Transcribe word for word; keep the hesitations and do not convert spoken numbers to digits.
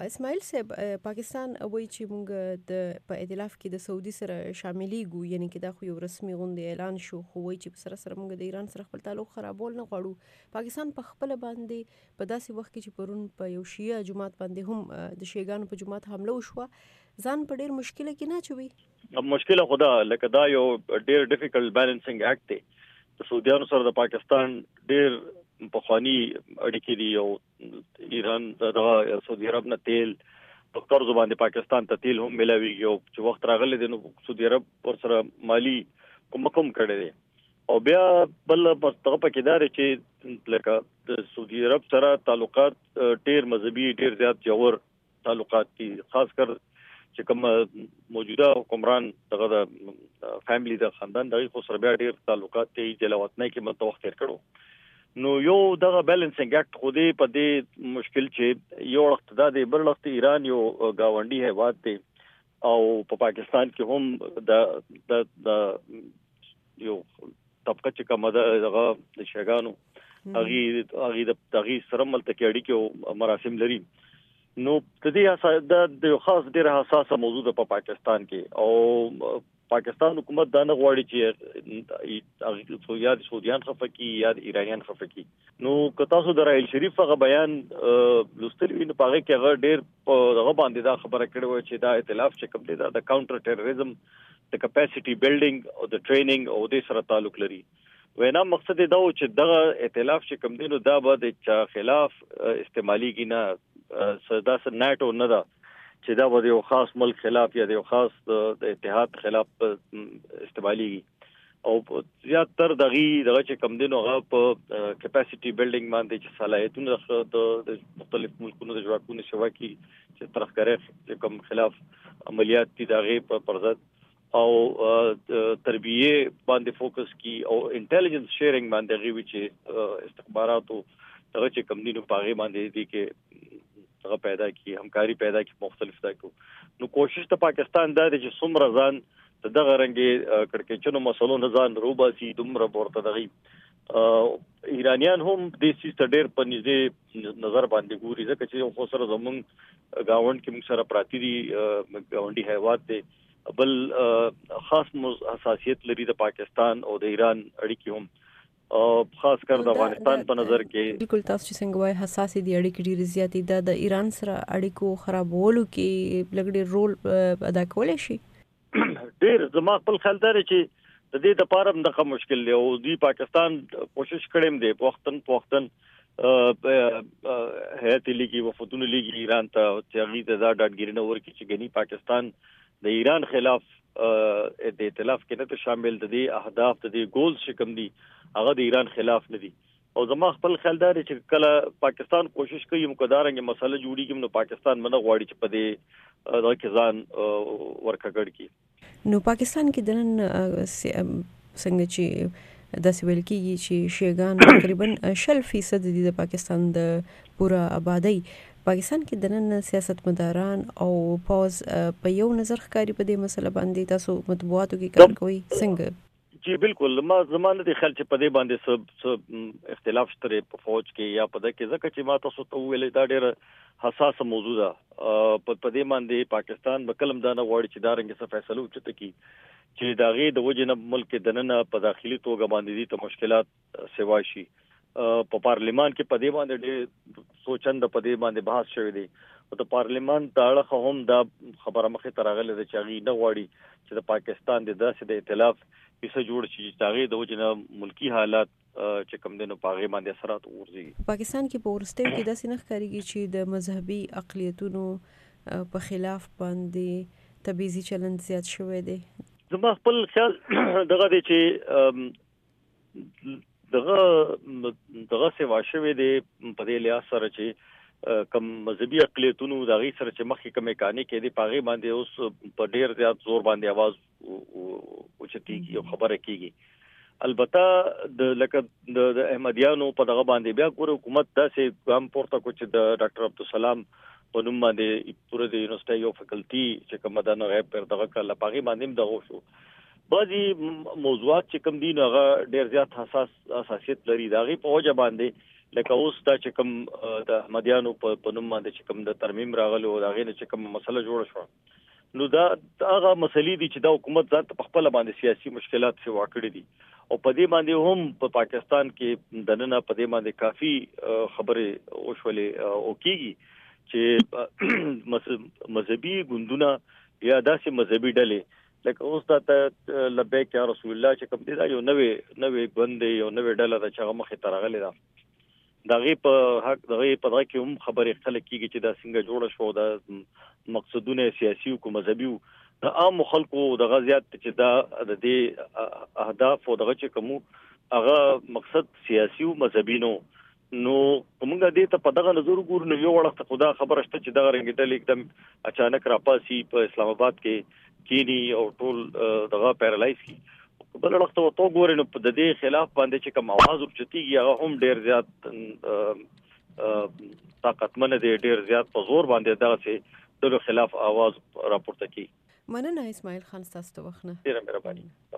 اسماعیل صاحب پاکستان وایي چې موږ د په ائتلاف کې د سعودي سره شاملېږو، یعنی کې دا خو یو رسمي غونډه اعلان شو، خو وایي چې سره سره موږ د ایران سره خپل تعلق خرابول نه غواړو. پاکستان په خپل باندې په داسې وخت کې چې پرون په یو شیعه جماعت باندې هم د شیعاګانو په جماعت حمله وشوه ځان په ډېر مشکله کې نه اچوي. مشکله خدا لکه دا یو ډېر ډیفیکلټ بیلنسینګ اکټ دی. د سعودیانو سره د پاکستان ډېر پخوانی اړیکې دي او ایران د سعودي عرب نه تیل په قرض باندې پاکستان ته تیل هم ملاويږي او چې وخت راغلی دی نو سعودي عرب ور سره مالی کوم کوم کړی دی او بیا بل په هغه پکې دا چې لکه د سعودي عرب سره تعلقات ډېر مذهبي ډېر زیات جوړ تعلقات دي، خاص کر چې کوم موجوده حکمران دغه د فیملی د خاندان دغه خو سره بیا ډېر تعلقات دي جلاوطنۍ کې متوخ تیر کړو. نو یو دغه بیلنسینګ اکټ خو دې په دې مشکل چې یو وخت دا دی بل وخت ایران یو گاونډي هیواد دی او په پاکستان کې هم د د د یو طبقه چې کومه دغه د شیګانو هغه هغه د هغه سره ملته کې اړیکې او مراسم لري. نو د دې د خاص ډېر حساسه موضوع ده په پاکستان کې او پاکستان حکومت دا نه غواړي چې هغه یا د سعودیان خفقي یا د ایرانیان خفقي. نو که تاسو د رائل شریف هغه بیان لوستل وینئ په هغه کې هغه ډېر په هغه باندې دا خبره کړې وه چې دا ائتلاف چې کوم دی دا د کاونټر ټیرریزم د کپاسټي بلډینګ او د ټریننګ او د سره تعلق لري. وینا مقصد دا و چې دغه ائتلاف چې کوم دی نو دا به د چا خلاف استعماليږي نه صدا سره ناتو نه ده چې دا به یو خاص ملک خلاف یا یو خاص د اتحاد خلاف استعماليږي او زیات تر دغه دغه چې کم دینو هغه په کپاسټي بلډینګ باندې چې صلاحیتونه د مختلف ملکونو د ځواکونو شوا کې چې طرفداري کوم خلاف عملیات دي دغه په پرځد او تربیه باندې فوکس کی او انټيليجنس شیرینګ باندې غوي چې استخباراتو دغه چې کم دینو پاغي باندې دي کې هغه پیدا کی همکاري پیدا کی مختلف دا کو. نو کوشش ته پاکستان دا چې څومره ځان دغه رنګي کړکېچنو مسلو نه ځان روباسي دومره ورته دغه ایرانیان هم د سیستم ډېر په نږدې نظر باندې ګوري ځکه چې خو سره زمونږ گاوند کې موږ سره پراتی دي گاونډي هیواد دی بل خاص حساسیت لري د پاکستان او د ایران اړیکې هم خاص کر د افغانستان په نظر کې بالکل تاسو چې څنګه وایي حساس دي اړیکې ډېرې زیاتې ده د ایران سره اړیکو خرابولو کې لږ ډېر رول ادا کولی شي. ډېر زما خپل خیال دی چې د دې لپاره هم دغه مشکل دی او دی پاکستان کوشش کړم دی په وختن په وختن هيئت لیګي وفدونه لیګي ایران ته چې هغه د ډاډګیری نه ورکړي چې غني پاکستان د ایران خلاف د ائتلاف کې نه شامل دي اهداف د ګولز شکم دي هغه د ایران خلاف نه دي او زما خپل خیال دی چې کله پاکستان کوشش کوي مقدارنګ مسله جوړیږي نو پاکستان منه غواړي چې په دې دغه کې ځان ورکړ کی. نو پاکستان کې د نن څنګه چې د سویل کې چې شیګان تقریبا شل فیصد دي د پاکستان د پورا آبادی پاکستان کې د نن سیاستمداران او پوز په یو نظر ښکاری په دې مسله باندې تاسو مطبوعاتو کې کار کوي څنګه؟ جی بالکل ما زمانه د خلک په دې باندې سب اختلاف شته په فوج کې یا په دې کې ځکه چې ما تاسو ته ویل دا ډېر حساس موضوع ده په دې باندې پاکستان به کلم دانه غواړي چې دا رنګ څه فیصله وکړي کی چې دا غي د وجنه ملک د نن په داخلي توګه باندې دي ته مشکلات سیوا شي په پارلیمان کې په دې باندې ډېر سوچند په دې باندې بحث شوی دی او د پارلیمان تاړه هم دا خبره مخې ته راغله چې هغه نه غواړي چې د پاکستان د داسې د ائتلاف کیسه جوړ شي چې هغه د وجنه ملکی حالات چې کوم دنو پاغه باندې اثرات ورځي. پاکستان کې په ورستیو کې داسې نه ښکاریږي چې د مذهبي اقلیتونو په خلاف باندې تبعیضي چلند زیات شوی دی. زما خپل خیال دغه دی چې دغه دغه سیوا شوی دی په دې لحاظ سره چې کم مذهبي اقلیتونو دغه سره چې مخکې کومه کہانی کې دی پاغه باندې اوس په ډیر زیات زور باندې आवाज اوچتيږي او خبره کیږي. البته د لکه د احمدیانو په دغه باندې بیا ګور حکومت داسې ګام پورته کو چې د ډاکټر عبدالسلام په نوم باندې پوره د یونیورسيټي یو فیکلټي چې کوم د غیب پر دغه کله پاغي باندې دغه شو. بعضي موضوعات چې کوم دي هغه ډیر زیات حساس حساسیت لري دغه په وجه باندې لکه اوس دا چې کوم د احمدیانو په نوم باندې چې کوم د ترمیم راغلو دا غینه چې کوم مسله جوړه شو نو دا هغه مسلې دي چې د حکومت ځان په خپل باندې سیاسي مشکلات سی واکړي دي او په دې باندې هم په پاکستان کې د نن په دې باندې کافي خبره وشولې او کیږي چې مذهبي ګوندونه یا داسې مذهبي ډلې لکه اوس دا لبیک یا رسول الله چې کوم دي دا یو نوې نوې ګوند یو نوې ډله د چغه مخې ته راغلي دا دغه په حق دغه په دغه کې هم خبرې خلک کیږي چې دا څنګه جوړ شو دا مقصدونه سیاسي او مذهبي د عام خلکو دغه زیات چې دا د دې اهداف او دغه چې کوم هغه مقصد سیاسي او مذهبي نو نو کومګه دې ته په دغه نظر ګور نو یو وخت خدا خبره شته چې دغه رنګ एकदम اچانک راپاسي په اسلام آباد کې کینی او ټول دغه پیرالایز کی بل وخت تو ګورې نو د دې خلاف باندې چې کوم आवाज ورچتيږي هغه هم ډیر زیات طاقتمن دي ډیر زیات په زور باندې دغه سي د خلاف आवाज راپورته کی مننه اسماعیل خان تاسو ته وخت نه ډیر مهرباني